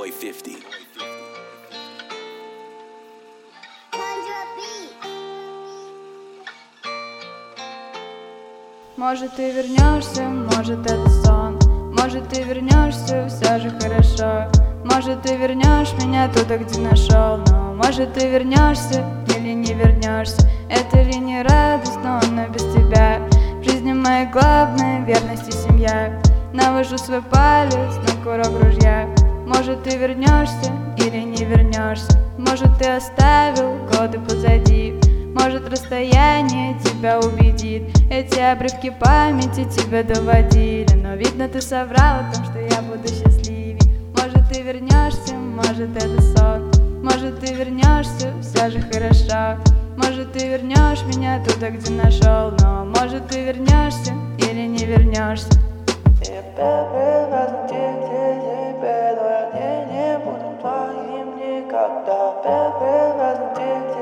boy 50. Может, ты вернешься, может, это сон. Может, ты вернешься, все же хорошо. Может, ты вернешь меня туда, где нашел. Но может, ты вернешься или не вернешься. Это ли не радостно, но без тебя. В жизни моей главная верность и семья. Навожу свой палец на курок ружья. Может, ты вернешься или не вернешься. Может, ты оставил годы позади. Может, расстояние тебя убедит. Эти обрывки памяти тебя доводили. Но видно, ты соврал о том, что я буду счастливее. Может, ты вернешься, может, это сон. Может, ты вернешься, все же хорошо. Может, ты вернешь меня туда, где нашел. Но может, ты вернешься или не вернешься. Тебя привязан к тебе, но я не буду твоим никогда. Тебя привязан к тебе.